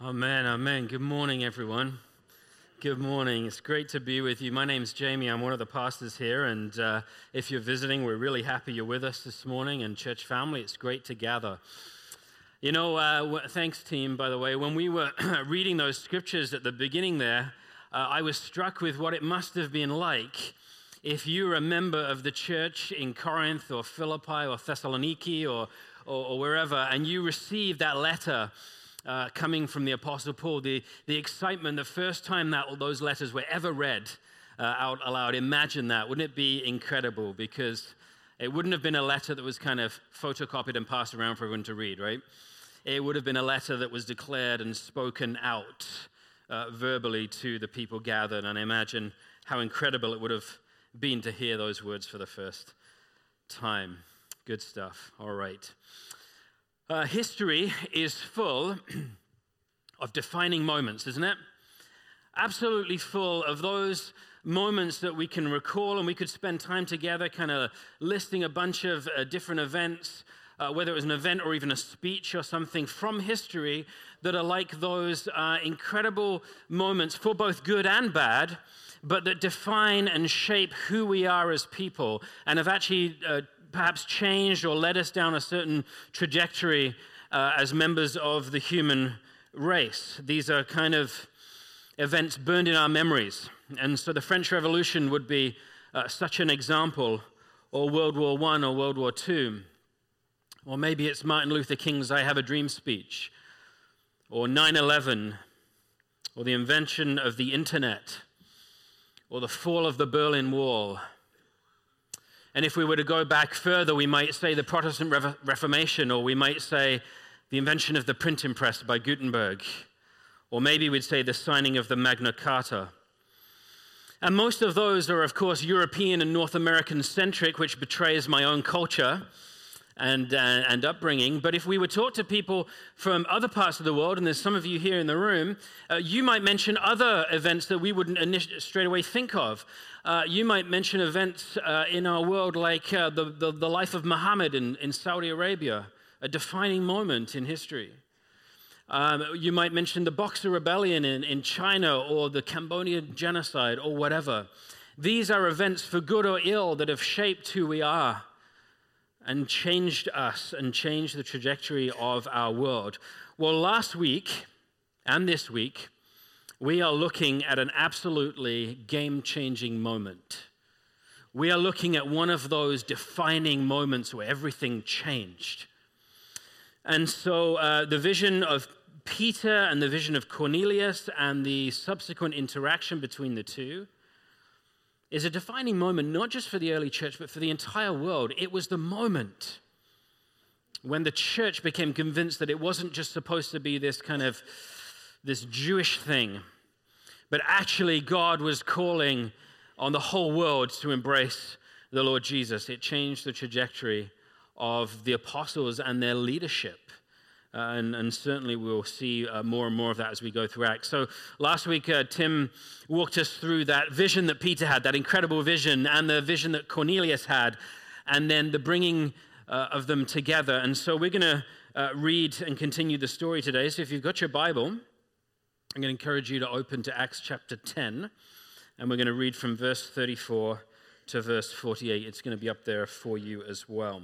Amen, amen. Good morning, everyone. Good morning. It's great to be with you. My name's Jamie. I'm one of the pastors here, and if you're visiting, we're really happy you're with us this morning. And church family, it's great to gather. You know, thanks, team, by the way. When we were reading those scriptures at the beginning there, I was struck with what it must have been like if you were a member of the church in Corinth or Philippi or Thessaloniki or wherever, and you received that letter coming from the Apostle Paul, the excitement, the first time that those letters were ever read out aloud. Imagine that. Wouldn't it be incredible? Because it wouldn't have been a letter that was kind of photocopied and passed around for everyone to read, right? It would have been a letter that was declared and spoken out verbally to the people gathered. And I imagine how incredible it would have been to hear those words for the first time. Good stuff. All right. History is full of defining moments, isn't it? Absolutely full of those moments that we can recall, and we could spend time together kind of listing a bunch of different events, whether it was an event or even a speech or something from history that are like those incredible moments for both good and bad, but that define and shape who we are as people and have actually perhaps changed or led us down a certain trajectory as members of the human race. These are kind of events burned in our memories. And so the French Revolution would be such an example, or World War I or World War II. Or maybe it's Martin Luther King's I Have a Dream speech, or 9/11, or the invention of the internet, or the fall of the Berlin Wall. And if we were to go back further, we might say the Protestant Reformation, or we might say the invention of the printing press by Gutenberg, or maybe we'd say the signing of the Magna Carta. And most of those are, of course, European and North American centric, which betrays my own culture and upbringing. But if we would talk to people from other parts of the world, and there's some of you here in the room, you might mention other events that we wouldn't straight away think of. You might mention events in our world like the life of Muhammad in Saudi Arabia, a defining moment in history. You might mention the Boxer Rebellion in China, or the Cambodian genocide, or whatever. These are events, for good or ill, that have shaped who we are and changed us and changed the trajectory of our world. Well, last week and this week, we are looking at an absolutely game-changing moment. We are looking at one of those defining moments where everything changed. And so the vision of Peter and the vision of Cornelius and the subsequent interaction between the two is a defining moment, not just for the early church, but for the entire world. It was the moment when the church became convinced that it wasn't just supposed to be this Jewish thing, but actually God was calling on the whole world to embrace the Lord Jesus. It changed the trajectory of the apostles and their leadership. And certainly we'll see more and more of that as we go through Acts. So last week, Tim walked us through that vision that Peter had, that incredible vision, and the vision that Cornelius had, and then the bringing of them together. And so we're going to read and continue the story today. So if you've got your Bible, I'm going to encourage you to open to Acts chapter 10, and we're going to read from verse 34 to verse 48. It's going to be up there for you as well.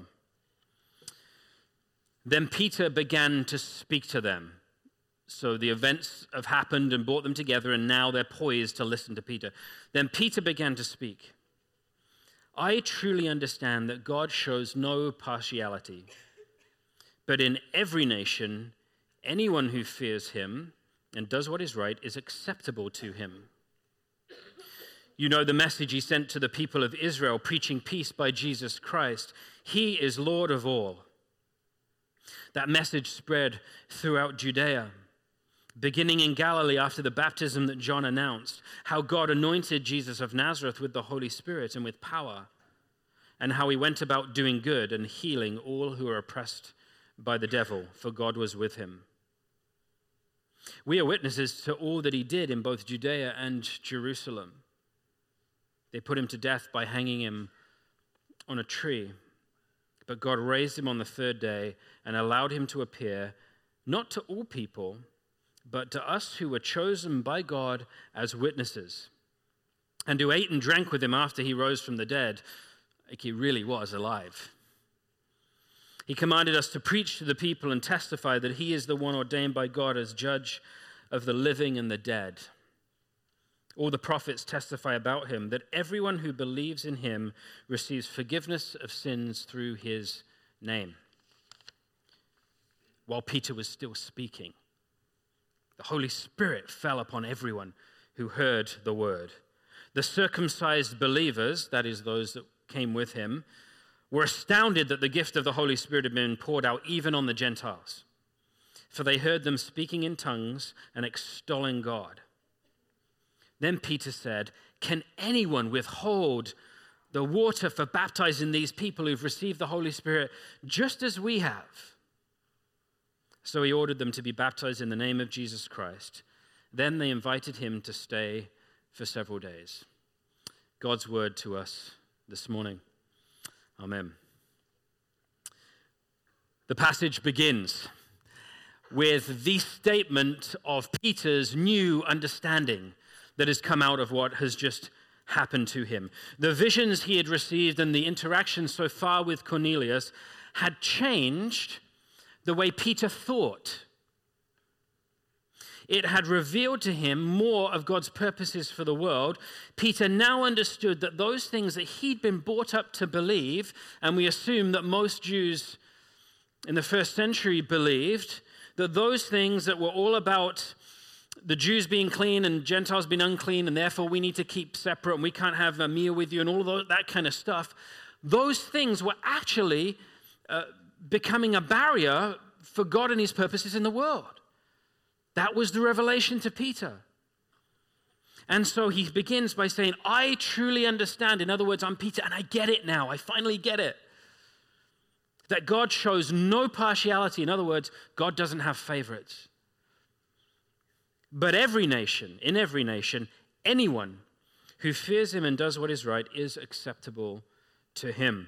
Then Peter began to speak to them. So the events have happened and brought them together, and now they're poised to listen to Peter. Then Peter began to speak. I truly understand that God shows no partiality, but in every nation, anyone who fears him and does what is right is acceptable to him. You know the message he sent to the people of Israel, preaching peace by Jesus Christ. He is Lord of all. That message spread throughout Judea, beginning in Galilee after the baptism that John announced, how God anointed Jesus of Nazareth with the Holy Spirit and with power, and how he went about doing good and healing all who are oppressed by the devil, for God was with him. We are witnesses to all that he did in both Judea and Jerusalem. They put him to death by hanging him on a tree. But God raised him on the third day and allowed him to appear, not to all people, but to us who were chosen by God as witnesses, and who ate and drank with him after he rose from the dead, like he really was alive. He commanded us to preach to the people and testify that he is the one ordained by God as judge of the living and the dead. All the prophets testify about him, that everyone who believes in him receives forgiveness of sins through his name. While Peter was still speaking, the Holy Spirit fell upon everyone who heard the word. The circumcised believers, that is, those that came with him, were astounded that the gift of the Holy Spirit had been poured out even on the Gentiles, for they heard them speaking in tongues and extolling God. Then Peter said, "Can anyone withhold the water for baptizing these people who've received the Holy Spirit just as we have?" So he ordered them to be baptized in the name of Jesus Christ. Then they invited him to stay for several days. God's word to us this morning. Amen. The passage begins with the statement of Peter's new understanding that has come out of what has just happened to him. The visions he had received and the interaction so far with Cornelius had changed the way Peter thought. It had revealed to him more of God's purposes for the world. Peter now understood that those things that he'd been brought up to believe, and we assume that most Jews in the first century believed, that those things that were all about the Jews being clean and Gentiles being unclean, and therefore we need to keep separate and we can't have a meal with you and all of that kind of stuff, those things were actually becoming a barrier for God and his purposes in the world. That was the revelation to Peter. And so he begins by saying, I truly understand. In other words, I'm Peter and I get it now. I finally get it. That God shows no partiality. In other words, God doesn't have favorites. But in every nation, anyone who fears him and does what is right is acceptable to him.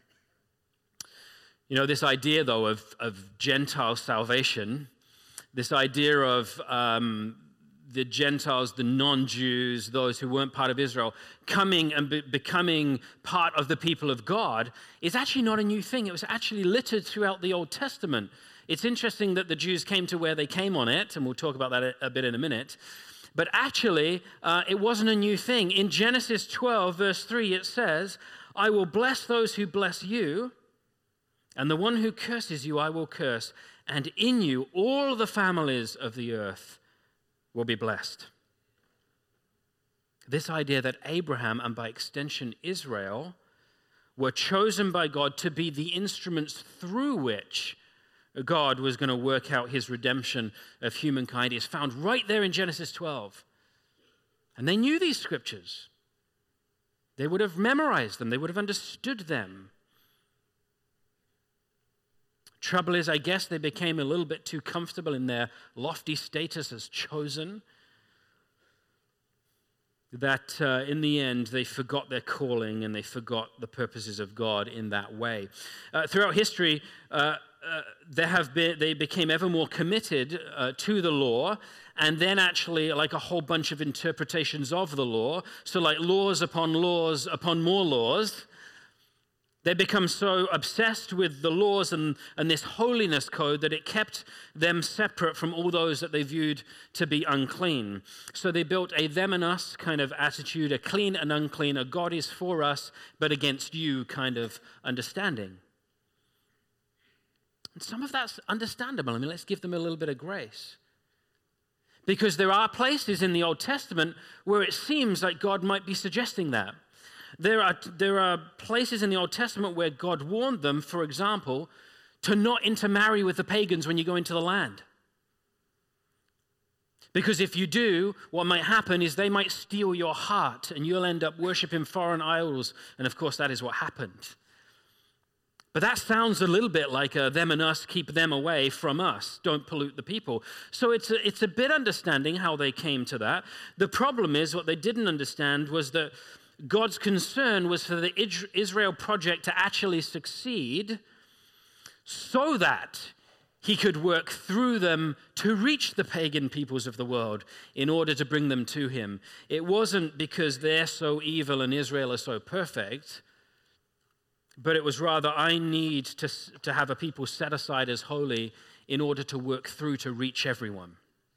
You know, this idea, though, of Gentile salvation, this idea of the Gentiles, the non-Jews, those who weren't part of Israel, coming and becoming part of the people of God, is actually not a new thing. It was actually littered throughout the Old Testament. It's interesting that the Jews came to where they came on it, and we'll talk about that a bit in a minute. But actually, it wasn't a new thing. In Genesis 12, verse 3, it says, I will bless those who bless you, and the one who curses you I will curse. And in you all the families of the earth will be blessed. This idea that Abraham, and by extension Israel, were chosen by God to be the instruments through which God was going to work out his redemption of humankind is found right there in Genesis 12. And they knew these scriptures. They would have memorized them. They would have understood them. Trouble is, I guess they became a little bit too comfortable in their lofty status as chosen, that in the end they forgot their calling and they forgot the purposes of God in that way. Throughout history, they became ever more committed to the law, and then actually like a whole bunch of interpretations of the law. So like laws upon more laws. They become so obsessed with the laws and this holiness code that it kept them separate from all those that they viewed to be unclean. So they built a them and us kind of attitude, a clean and unclean, a God is for us but against you kind of understanding. And some of that's understandable. I mean, let's give them a little bit of grace. Because there are places in the Old Testament where it seems like God might be suggesting that. There are places in the Old Testament where God warned them, for example, to not intermarry with the pagans when you go into the land. Because if you do, what might happen is they might steal your heart and you'll end up worshiping foreign idols. And of course, that is what happened. But that sounds a little bit like them and us, keep them away from us, don't pollute the people. So it's a bit understanding how they came to that. The problem is what they didn't understand was that God's concern was for the Israel project to actually succeed so that he could work through them to reach the pagan peoples of the world in order to bring them to him. It wasn't because they're so evil and Israel is so perfect, but it was rather, I need to have a people set aside as holy in order to work through to reach everyone.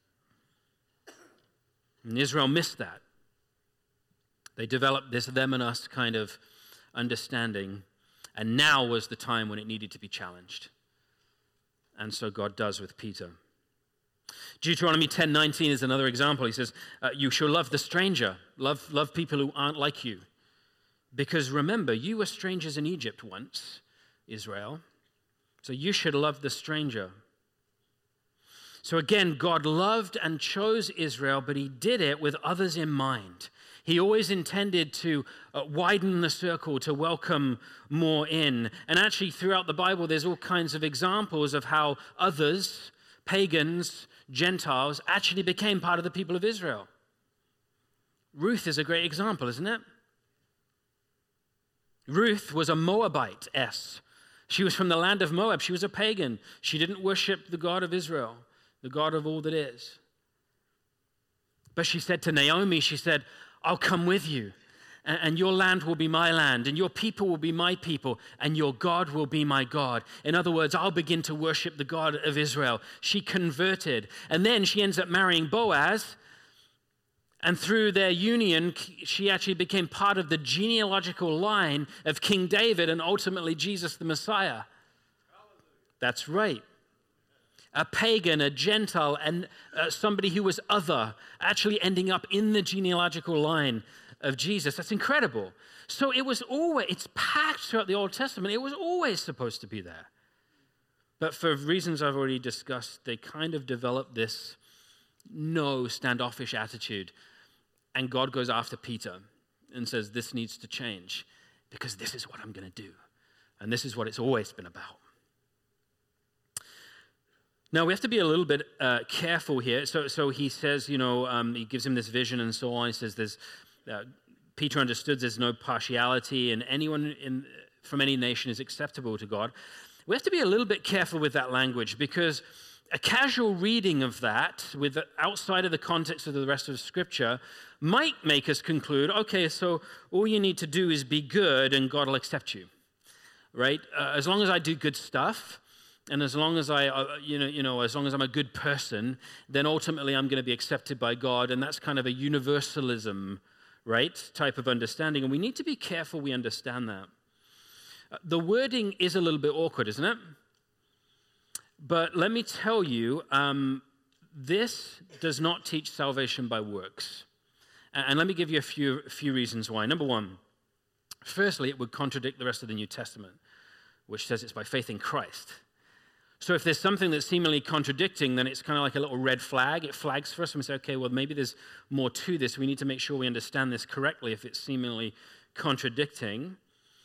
And Israel missed that. They developed this them and us kind of understanding, and now was the time when it needed to be challenged. And so God does with Peter. Deuteronomy 10:19 is another example. He says, you shall love the stranger. Love people who aren't like you. Because remember, you were strangers in Egypt once, Israel. So you should love the stranger. So again, God loved and chose Israel, but he did it with others in mind. He always intended to widen the circle, to welcome more in. And actually, throughout the Bible, there's all kinds of examples of how others, pagans, Gentiles, actually became part of the people of Israel. Ruth is a great example, isn't it? Ruth was a Moabite-ess. She was from the land of Moab. She was a pagan. She didn't worship the God of Israel, the God of all that is. But she said to Naomi, she said, I'll come with you, and your land will be my land, and your people will be my people, and your God will be my God. In other words, I'll begin to worship the God of Israel. She converted, and then she ends up marrying Boaz, and through their union, she actually became part of the genealogical line of King David and ultimately Jesus the Messiah. That's right. A pagan, a Gentile, and somebody who was other, actually ending up in the genealogical line of Jesus. That's incredible. So it's packed throughout the Old Testament. It was always supposed to be there. But for reasons I've already discussed, they kind of developed this standoffish attitude. And God goes after Peter and says, this needs to change because this is what I'm going to do. And this is what it's always been about. Now, we have to be a little bit careful here. So he says, he gives him this vision and so on. He says Peter understood there's no partiality and anyone from any nation is acceptable to God. We have to be a little bit careful with that language because a casual reading of that, outside of the context of the rest of Scripture, might make us conclude, okay, so all you need to do is be good and God will accept you, right? As long as I do good stuff, and as long as as long as I'm a good person, then ultimately I'm going to be accepted by God, and that's kind of a universalism, right, type of understanding. And we need to be careful we understand that. The wording is a little bit awkward, isn't it? But let me tell you, this does not teach salvation by works. And let me give you a few reasons why. Number one, firstly, it would contradict the rest of the New Testament, which says it's by faith in Christ. So if there's something that's seemingly contradicting, then it's kind of like a little red flag. It flags for us and we say, okay, well, maybe there's more to this. We need to make sure we understand this correctly if it's seemingly contradicting.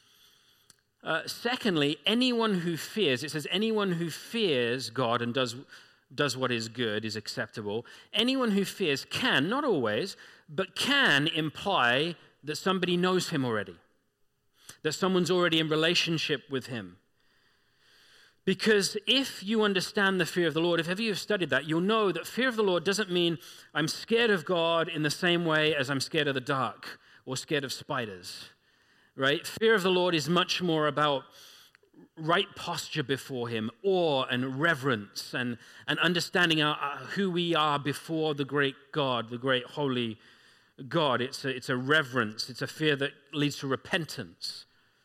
Secondly, anyone who fears, it says anyone who fears God and does what is good is acceptable. Anyone who fears can, not always, but can imply that somebody knows him already, that someone's already in relationship with him. Because if you understand the fear of the Lord, if ever you've studied that, you'll know that fear of the Lord doesn't mean I'm scared of God in the same way as I'm scared of the dark or scared of spiders, right? Fear of the Lord is much more about right posture before him, awe and reverence and understanding who we are before the great God, the great holy God. It's a reverence. It's a fear that leads to repentance.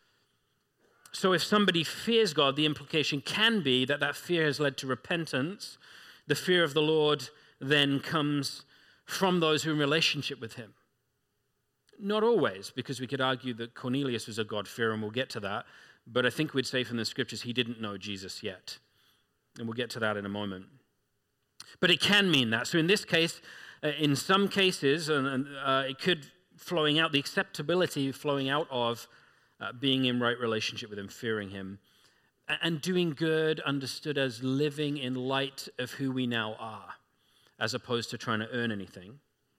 So if somebody fears God, the implication can be that fear has led to repentance. The fear of the Lord then comes from those who are in relationship with him. Not always, because we could argue that Cornelius was a God-fearer, and we'll get to that. But I think we'd say from the Scriptures he didn't know Jesus yet. And we'll get to that in a moment. But it can mean that. So in this case, in some cases, it could the acceptability flowing out of being in right relationship with him, fearing him, and doing good understood as living in light of who we now are, as opposed to trying to earn anything.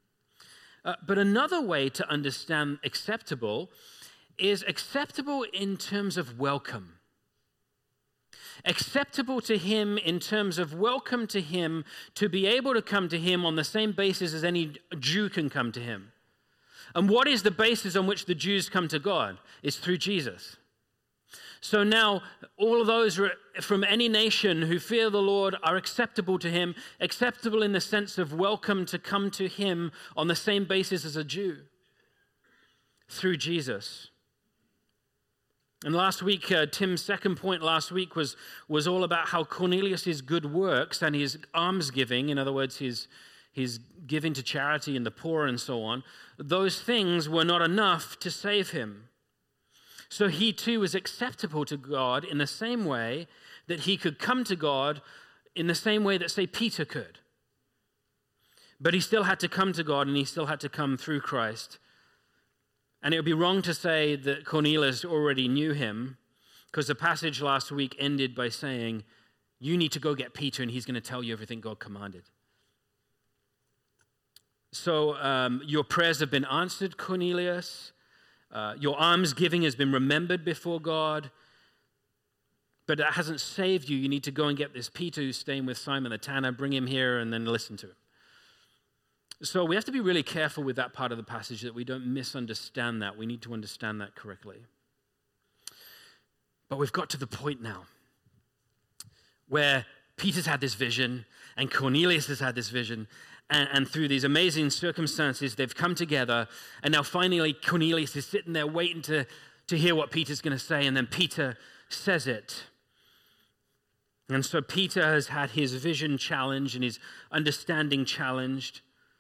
But another way to understand acceptable is acceptable in terms of welcome. Acceptable to him in terms of welcome to him, to be able to come to him on the same basis as any Jew can come to him. And what is the basis on which the Jews come to God? It's through Jesus. So now all of those from any nation who fear the Lord are acceptable to him, acceptable in the sense of welcome to come to him on the same basis as a Jew, through Jesus. And last week, Tim's second point last week was all about how Cornelius' good works and his almsgiving, in other words, his giving to charity and the poor and so on, those things were not enough to save him. So he too was acceptable to God in the same way that he could come to God in the same way that, say, Peter could. But he still had to come to God, and he still had to come through Christ. And it would be wrong to say that Cornelius already knew him, because the passage last week ended by saying, you need to go get Peter, and he's going to tell you everything God commanded. So your prayers have been answered, Cornelius. Your almsgiving has been remembered before God, but it hasn't saved you. You need to go and get this Peter who's staying with Simon the tanner, bring him here, and then listen to him. So we have to be really careful with that part of the passage that we don't misunderstand that. We need to understand that correctly. But we've got to the point now where Peter's had this vision and Cornelius has had this vision, and through these amazing circumstances, they've come together, and now finally Cornelius is sitting there waiting to hear what Peter's going to say, and then Peter says it. And so Peter has had his vision challenged and his understanding challenged,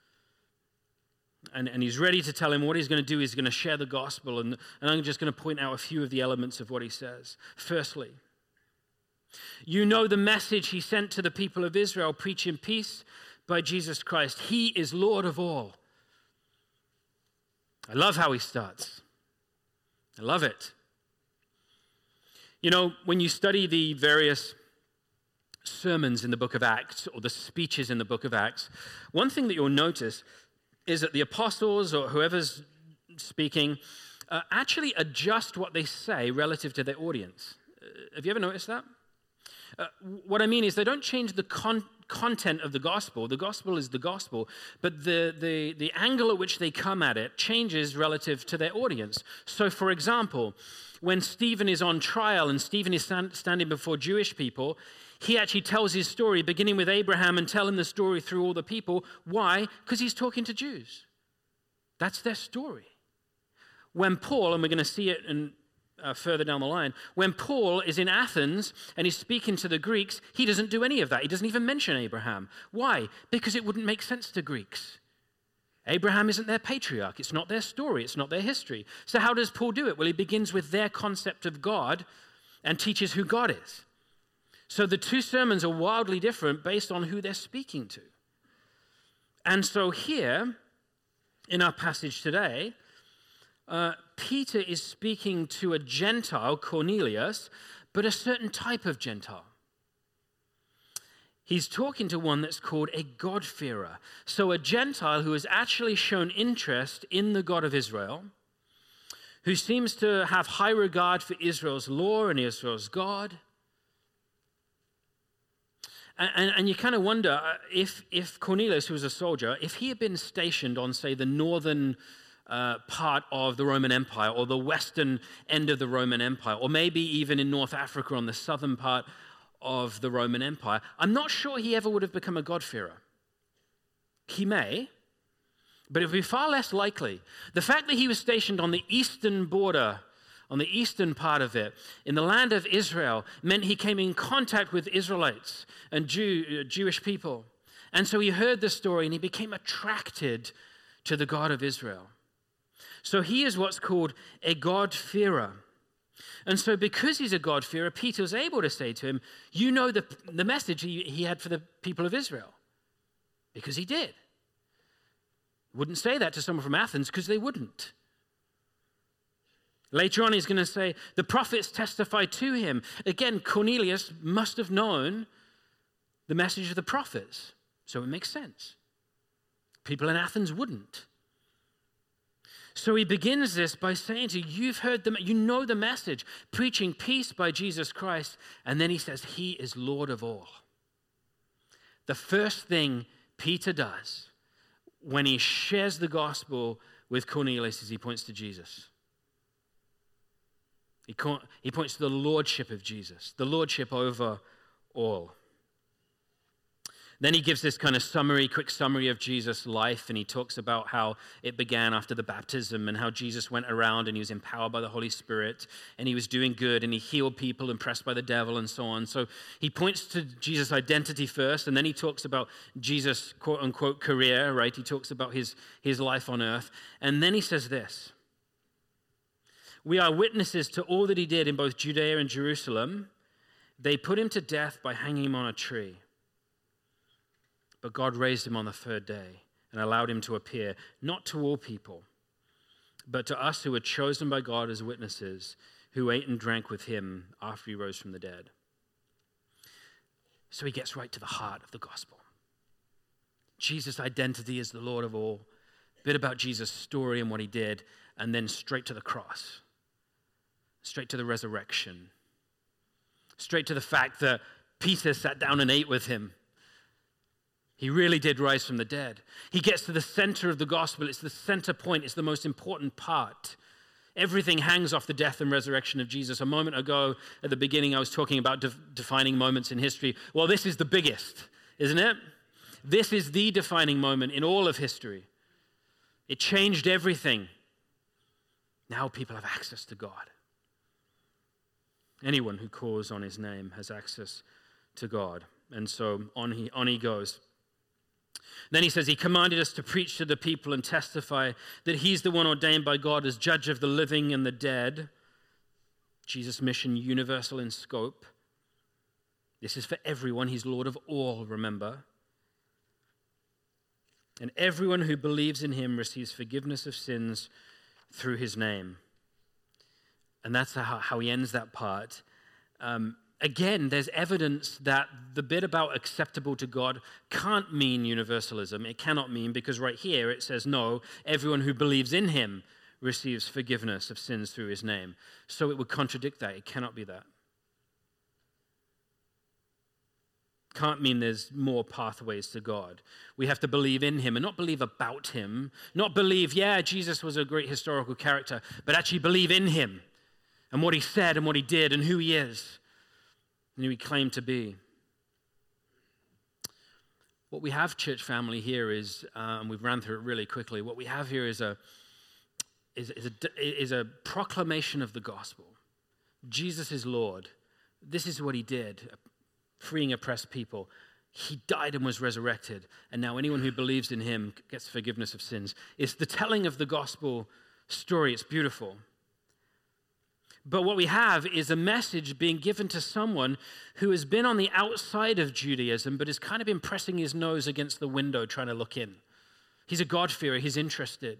and he's ready to tell him what he's going to do. He's going to share the gospel, and I'm just going to point out a few of the elements of what he says. Firstly, you know the message he sent to the people of Israel, preaching peace by Jesus Christ. He is Lord of all. I love how he starts. I love it. You know, when you study the various sermons in the book of Acts or the speeches in the book of Acts, one thing that you'll notice is that the apostles or whoever's speaking actually adjust what they say relative to their audience. Have you ever noticed that? What I mean is they don't change the content of the gospel. The gospel is the gospel, but the angle at which they come at it changes relative to their audience. So, for example, when Stephen is on trial and Stephen is standing before Jewish people, he actually tells his story, beginning with Abraham and telling the story through all the people. Why? Because he's talking to Jews. That's their story. When Paul, and we're going to see it further down the line, when Paul is in Athens and he's speaking to the Greeks, he doesn't do any of that. He doesn't even mention Abraham. Why? Because it wouldn't make sense to Greeks. Abraham isn't their patriarch. It's not their story. It's not their history. So how does Paul do it? Well, he begins with their concept of God and teaches who God is. So the two sermons are wildly different based on who they're speaking to. And so here, in our passage today, Peter is speaking to a Gentile, Cornelius, but a certain type of Gentile. He's talking to one that's called a God-fearer. So a Gentile who has actually shown interest in the God of Israel, who seems to have high regard for Israel's law and Israel's God. And you kind of wonder if Cornelius, who was a soldier, if he had been stationed on, say, the northern part of the Roman Empire or the western end of the Roman Empire, or maybe even in North Africa on the southern part of the Roman Empire, I'm not sure he ever would have become a God-fearer. He may, but it would be far less likely. The fact that he was stationed on the eastern border, on the eastern part of it, in the land of Israel, meant he came in contact with Israelites and Jewish people. And so he heard the story and he became attracted to the God of Israel. So he is what's called a God-fearer. And so because he's a God-fearer, Peter was able to say to him, you know the message he had for the people of Israel. Because he did. Wouldn't say that to someone from Athens because they wouldn't. Later on, he's going to say, the prophets testified to him. Again, Cornelius must have known the message of the prophets. So it makes sense. People in Athens wouldn't. So he begins this by saying to you, you've heard you know the message, preaching peace by Jesus Christ. And then he says, he is Lord of all. The first thing Peter does when he shares the gospel with Cornelius is he points to Jesus. He points to the lordship of Jesus, the lordship over all. Then he gives this kind of quick summary of Jesus' life, and he talks about how it began after the baptism and how Jesus went around and he was empowered by the Holy Spirit and he was doing good and he healed people oppressed by the devil and so on. So he points to Jesus' identity first, and then he talks about Jesus' quote-unquote career, right? He talks about his life on earth. And then he says this, we are witnesses to all that he did in both Judea and Jerusalem. They put him to death by hanging him on a tree. But God raised him on the third day and allowed him to appear, not to all people, but to us who were chosen by God as witnesses, who ate and drank with him after he rose from the dead. So he gets right to the heart of the gospel. Jesus' identity as the Lord of all, a bit about Jesus' story and what he did, and then straight to the cross, straight to the resurrection, straight to the fact that Peter sat down and ate with him. He really did rise from the dead. He gets to the center of the gospel. It's the center point. It's the most important part. Everything hangs off the death and resurrection of Jesus. A moment ago, at the beginning, I was talking about defining moments in history. Well, this is the biggest, isn't it? This is the defining moment in all of history. It changed everything. Now people have access to God. Anyone who calls on his name has access to God. And so on he goes. Then he says, he commanded us to preach to the people and testify that he's the one ordained by God as judge of the living and the dead. Jesus' mission, universal in scope. This is for everyone. He's Lord of all, remember. And everyone who believes in him receives forgiveness of sins through his name. And that's how he ends that part. Again, there's evidence that the bit about acceptable to God can't mean universalism. It cannot mean, because right here it says, no, everyone who believes in him receives forgiveness of sins through his name. So it would contradict that. It cannot be that. Can't mean there's more pathways to God. We have to believe in him and not believe about him. Not believe, yeah, Jesus was a great historical character, but actually believe in him and what he said and what he did and who he is. And who he claimed to be. What we have, church family, here is, and we've ran through it really quickly, what we have here is a proclamation of the gospel. Jesus is Lord. This is what he did, freeing oppressed people. He died and was resurrected, and now anyone who believes in him gets forgiveness of sins. It's the telling of the gospel story. It's beautiful. But what we have is a message being given to someone who has been on the outside of Judaism, but has kind of been pressing his nose against the window trying to look in. He's a God-fearer. He's interested.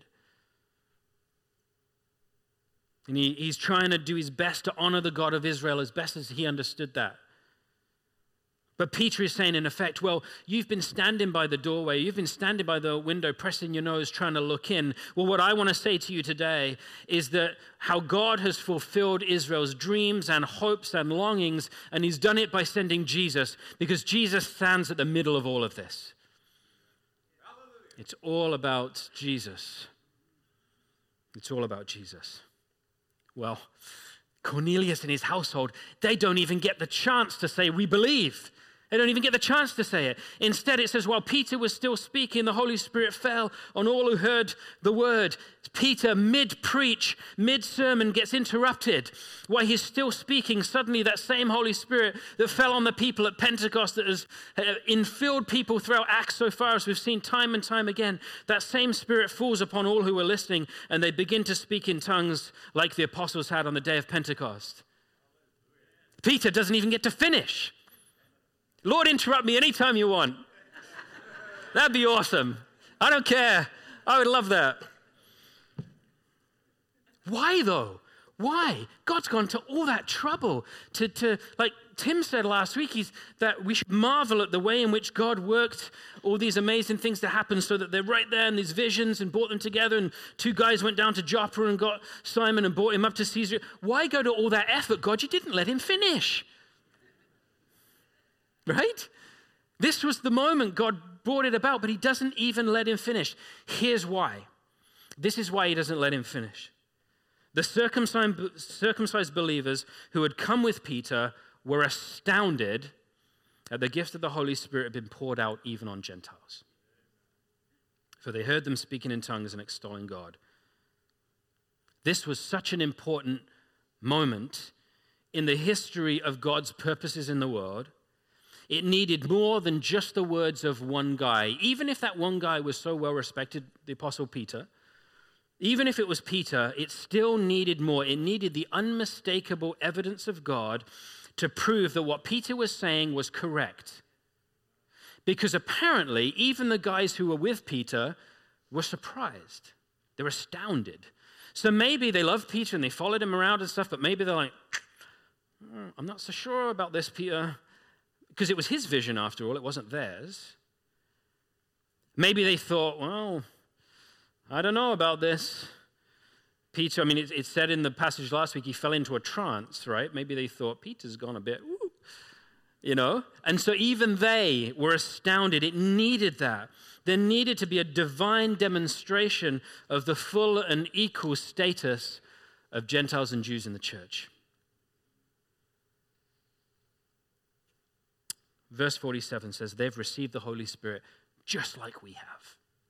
And he's trying to do his best to honor the God of Israel as best as he understood that. But Peter is saying, in effect, well, you've been standing by the doorway, you've been standing by the window, pressing your nose, trying to look in. Well, what I want to say to you today is that how God has fulfilled Israel's dreams and hopes and longings, and he's done it by sending Jesus, because Jesus stands at the middle of all of this. It's all about Jesus. It's all about Jesus. Well, Cornelius and his household, they don't even get the chance to say, we believe. They don't even get the chance to say it. Instead, it says, while Peter was still speaking, the Holy Spirit fell on all who heard the word. Peter, mid-preach, mid-sermon, gets interrupted. While he's still speaking, suddenly that same Holy Spirit that fell on the people at Pentecost, that has infilled people throughout Acts so far, as we've seen time and time again, that same Spirit falls upon all who were listening, and they begin to speak in tongues like the apostles had on the day of Pentecost. Peter doesn't even get to finish. Lord, interrupt me anytime you want. That'd be awesome. I don't care. I would love that. Why, though? Why? God's gone to all that trouble to like Tim said last week, that we should marvel at the way in which God worked all these amazing things to happen so that they're right there in these visions and brought them together. And two guys went down to Joppa and got Simon and brought him up to Caesarea. Why go to all that effort, God? You didn't let him finish. Right? This was the moment God brought it about, but he doesn't even let him finish. Here's why. This is why he doesn't let him finish. The circumcised believers who had come with Peter were astounded that the gift of the Holy Spirit had been poured out even on Gentiles. For they heard them speaking in tongues and extolling God. This was such an important moment in the history of God's purposes in the world. It needed more than just the words of one guy. Even if that one guy was so well respected, the Apostle Peter, even if it was Peter, it still needed more. It needed the unmistakable evidence of God to prove that what Peter was saying was correct. Because apparently, even the guys who were with Peter were surprised. They were astounded. So maybe they loved Peter and they followed him around and stuff, but maybe they're like, I'm not so sure about this, Peter. Because it was his vision after all, it wasn't theirs. Maybe they thought, well, I don't know about this. Peter, I mean, it said in the passage last week, he fell into a trance, right? Maybe they thought, Peter's gone a bit, woo, you know? And so even they were astounded. It needed that. There needed to be a divine demonstration of the full and equal status of Gentiles and Jews in the church. Verse 47 says, they've received the Holy Spirit just like we have.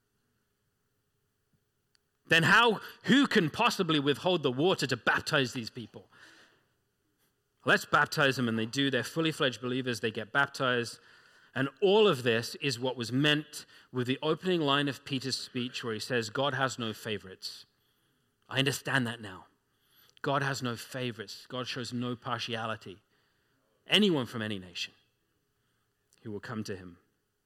Then who can possibly withhold the water to baptize these people? Let's baptize them, and they do. They're fully fledged believers. They get baptized. And all of this is what was meant with the opening line of Peter's speech where he says, God has no favorites. I understand that now. God has no favorites. God shows no partiality. Anyone from any nation who will come to him.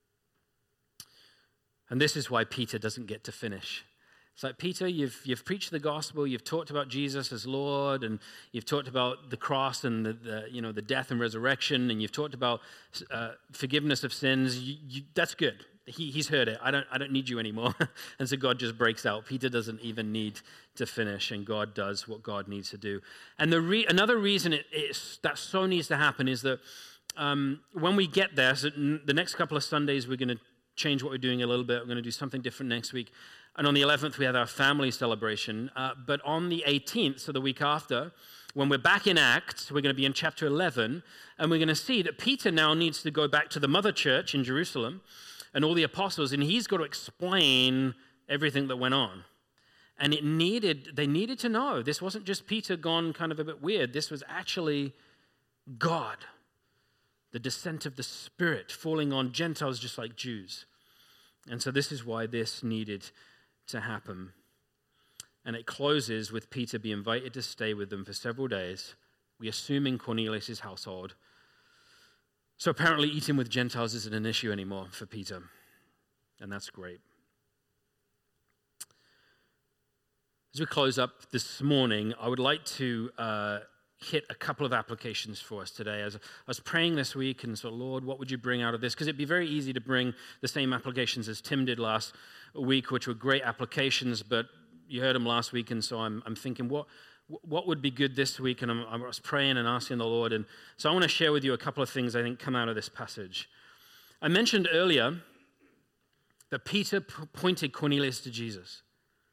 And this is why Peter doesn't get to finish. It's like, Peter, you've preached the gospel, you've talked about Jesus as Lord, and you've talked about the cross and the death and resurrection, and you've talked about forgiveness of sins. That's good. He's heard it. I don't need you anymore. And so God just breaks out. Peter doesn't even need to finish, and God does what God needs to do. And another reason that so needs to happen is that when we get there, so the next couple of Sundays, we're going to change what we're doing a little bit. We're going to do something different next week. And on the 11th, we have our family celebration. But on the 18th, so the week after, when we're back in Acts, we're going to be in chapter 11, and we're going to see that Peter now needs to go back to the mother church in Jerusalem and all the apostles, and he's got to explain everything that went on. And they needed to know. This wasn't just Peter gone kind of a bit weird. This was actually God, the descent of the Spirit falling on Gentiles just like Jews. And so this is why this needed to happen. And it closes with Peter being invited to stay with them for several days. We assume in Cornelius' household. So apparently eating with Gentiles isn't an issue anymore for Peter. And that's great. As we close up this morning, I would like to hit a couple of applications for us today. As I was praying this week and so, Lord, what would you bring out of this? Because it'd be very easy to bring the same applications as Tim did last week, which were great applications, but you heard them last week, and so I'm thinking, what would be good this week? And I was praying and asking the Lord, and so I want to share with you a couple of things I think come out of this passage. I mentioned earlier that Peter pointed Cornelius to Jesus.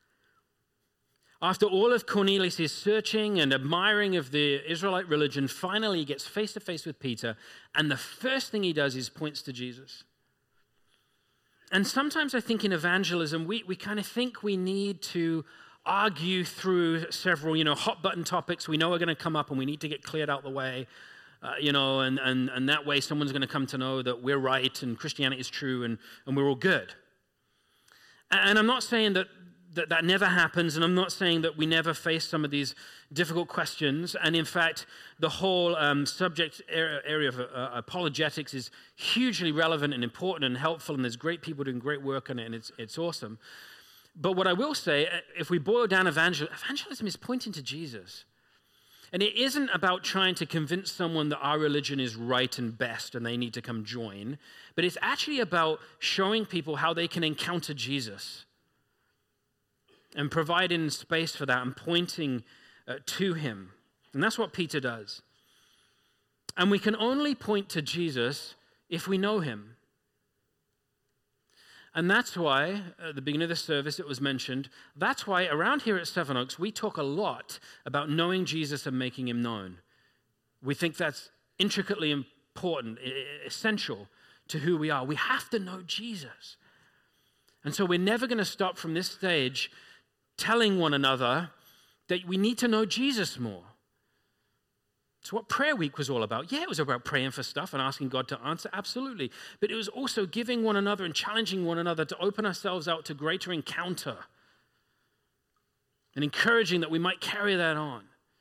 After all of Cornelius' searching and admiring of the Israelite religion, finally he gets face to face with Peter, and the first thing he does is points to Jesus. And sometimes I think in evangelism, we kind of think we need to argue through several, hot button topics we know are going to come up and we need to get cleared out the way, and that way someone's going to come to know that we're right and Christianity is true and we're all good. And I'm not saying that never happens, and I'm not saying that we never face some of these difficult questions. And in fact, the whole subject area of apologetics is hugely relevant and important and helpful, and there's great people doing great work on it, and it's awesome. But what I will say, if we boil down evangelism is pointing to Jesus. And it isn't about trying to convince someone that our religion is right and best and they need to come join, but it's actually about showing people how they can encounter Jesus and providing space for that and pointing to him. And that's what Peter does. And we can only point to Jesus if we know him. And that's why, at the beginning of the service it was mentioned, that's why around here at Seven Oaks, we talk a lot about knowing Jesus and making him known. We think that's intricately important, essential to who we are. We have to know Jesus. And so we're never going to stop from this stage telling one another that we need to know Jesus more. It's what prayer week was all about. Yeah, it was about praying for stuff and asking God to answer, absolutely. But it was also giving one another and challenging one another to open ourselves out to greater encounter and encouraging that we might carry that on.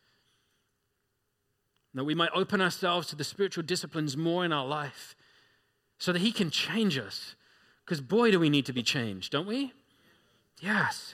That we might open ourselves to the spiritual disciplines more in our life so that he can change us. Because boy, do we need to be changed, don't we? Yes.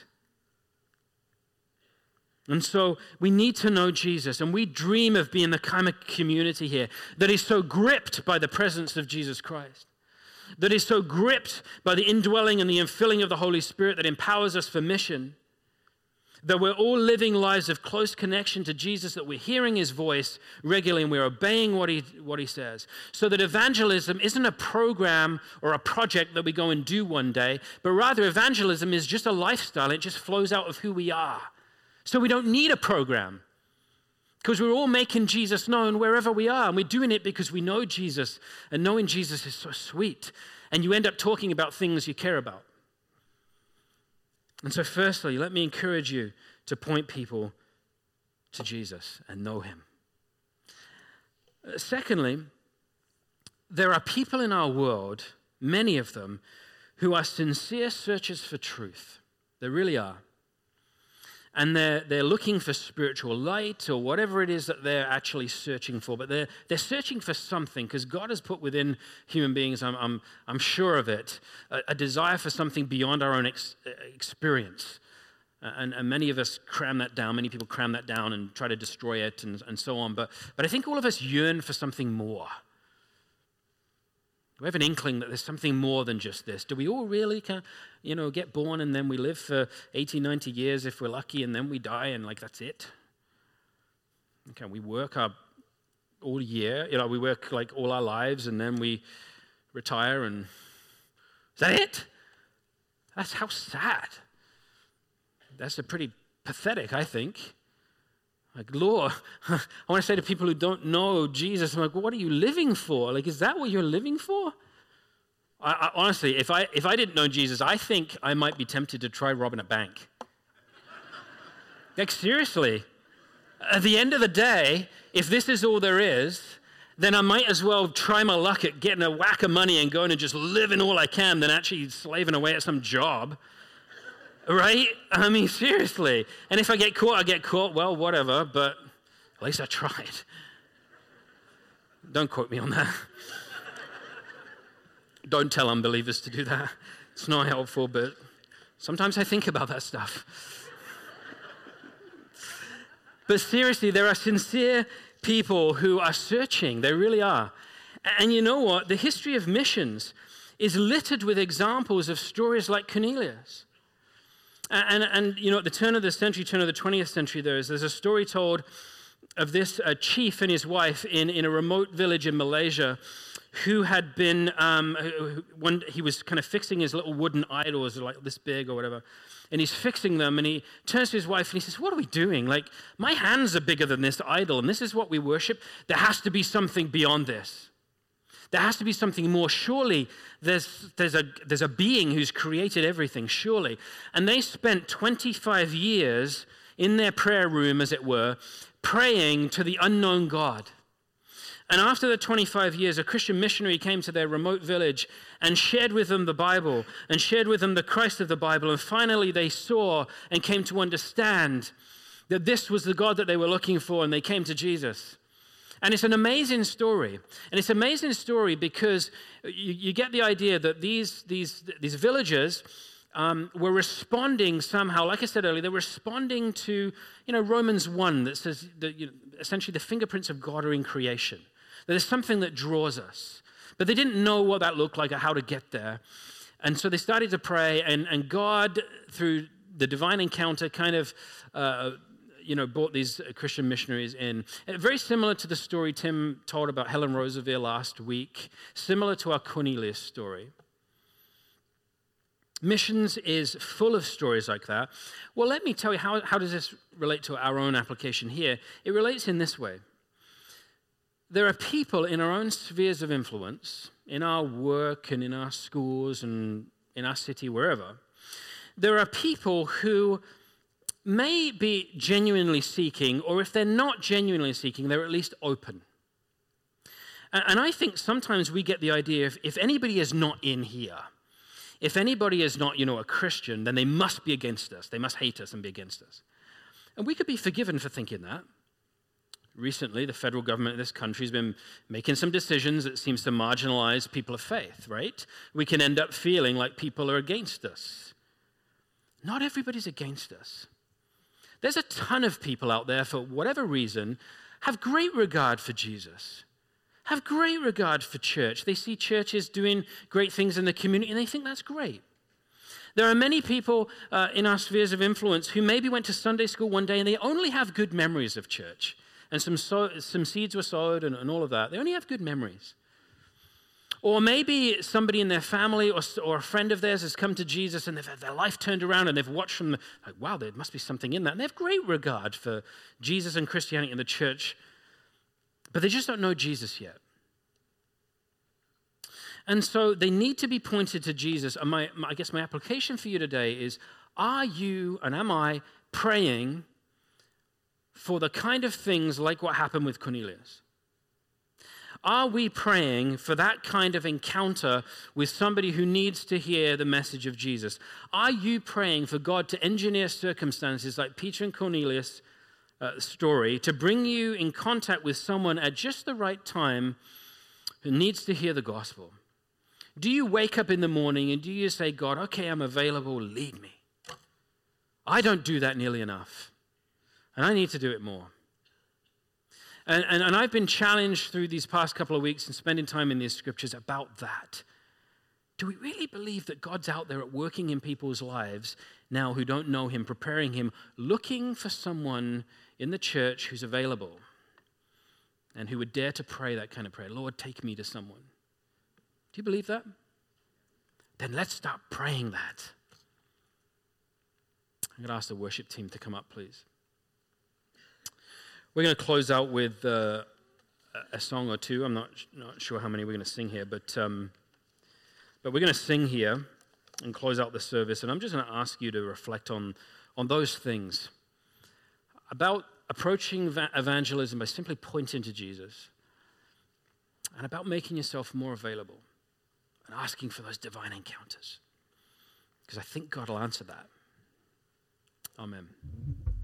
And so we need to know Jesus, and we dream of being the kind of community here that is so gripped by the presence of Jesus Christ, that is so gripped by the indwelling and the infilling of the Holy Spirit that empowers us for mission, that we're all living lives of close connection to Jesus, that we're hearing his voice regularly and we're obeying what he says, so that evangelism isn't a program or a project that we go and do one day, but rather evangelism is just a lifestyle. It just flows out of who we are. So we don't need a program because we're all making Jesus known wherever we are. And we're doing it because we know Jesus, and knowing Jesus is so sweet. And you end up talking about things you care about. And so firstly, let me encourage you to point people to Jesus and know him. Secondly, there are people in our world, many of them, who are sincere searchers for truth. They really are. And they're looking for spiritual light or whatever it is that they're actually searching for. But they're searching for something because God has put within human beings, I'm sure of it, a desire for something beyond our own experience. And many of us cram that down. Many people cram that down and try to destroy it and so on. But I think all of us yearn for something more. We have an inkling that there's something more than just this. Do we all really get born and then we live for 80, 90 years if we're lucky, and then we die and that's it? Okay, we work all year, we work all our lives and then we retire and is that it? That's how sad. That's a pretty pathetic, I think. Lord, I want to say to people who don't know Jesus, I'm like, well, what are you living for? Is that what you're living for? I honestly, if I didn't know Jesus, I think I might be tempted to try robbing a bank. Seriously. At the end of the day, if this is all there is, then I might as well try my luck at getting a whack of money and going and just living all I can than actually slaving away at some job. Right? I mean, seriously. And if I get caught, I get caught. Well, whatever, but at least I tried. Don't quote me on that. Don't tell unbelievers to do that. It's not helpful, but sometimes I think about that stuff. But seriously, there are sincere people who are searching. They really are. And you know what? The history of missions is littered with examples of stories like Cornelius. And at the turn of the century, turn of the 20th century, there's a story told of this chief and his wife in a remote village in Malaysia who had been, he was kind of fixing his little wooden idols, like this big or whatever, and he's fixing them, and he turns to his wife and he says, what are we doing? My hands are bigger than this idol, and this is what we worship. There has to be something beyond this. There has to be something more. Surely there's a being who's created everything, surely. And they spent 25 years in their prayer room, as it were, praying to the unknown God. And after the 25 years, a Christian missionary came to their remote village and shared with them the Bible and shared with them the Christ of the Bible. And finally they saw and came to understand that this was the God that they were looking for, and they came to Jesus. And it's an amazing story. And it's an amazing story because you get the idea that these villagers were responding somehow, like I said earlier, they're responding to, Romans 1 that says that essentially the fingerprints of God are in creation. That there's something that draws us. But they didn't know what that looked like or how to get there. And so they started to pray, and God, through the divine encounter, kind of, brought these Christian missionaries in. Very similar to the story Tim told about Helen Roosevelt last week, similar to our Cornelius story. Missions is full of stories like that. Well, let me tell you, how does this relate to our own application here? It relates in this way. There are people in our own spheres of influence, in our work and in our schools and in our city, wherever. There are people who may be genuinely seeking, or if they're not genuinely seeking, they're at least open. And I think sometimes we get the idea if anybody is not in here, if anybody is not, a Christian, then they must be against us. They must hate us and be against us. And we could be forgiven for thinking that. Recently, the federal government of this country has been making some decisions that seems to marginalize people of faith, right? We can end up feeling like people are against us. Not everybody's against us. There's a ton of people out there, for whatever reason, have great regard for Jesus, have great regard for church. They see churches doing great things in the community, and they think that's great. There are many people in our spheres of influence who maybe went to Sunday school one day, and they only have good memories of church. And some seeds were sowed and all of that. They only have good memories. Or maybe somebody in their family or a friend of theirs has come to Jesus and they've had their life turned around and they've watched from, like, wow, there must be something in that. And they have great regard for Jesus and Christianity and the church, but they just don't know Jesus yet. And so they need to be pointed to Jesus. And I guess my application for you today is, are you and am I praying for the kind of things like what happened with Cornelius? Are we praying for that kind of encounter with somebody who needs to hear the message of Jesus? Are you praying for God to engineer circumstances like Peter and Cornelius' story to bring you in contact with someone at just the right time who needs to hear the gospel? Do you wake up in the morning and do you say, God, okay, I'm available, lead me? I don't do that nearly enough, and I need to do it more. And I've been challenged through these past couple of weeks and spending time in these scriptures about that. Do we really believe that God's out there at working in people's lives now who don't know him, preparing him, looking for someone in the church who's available and who would dare to pray that kind of prayer? Lord, take me to someone. Do you believe that? Then let's start praying that. I'm going to ask the worship team to come up, please. We're going to close out with a song or two. I'm not sure how many we're going to sing here, but we're going to sing here and close out the service. And I'm just going to ask you to reflect on those things about approaching evangelism by simply pointing to Jesus, and about making yourself more available and asking for those divine encounters, because I think God will answer that. Amen.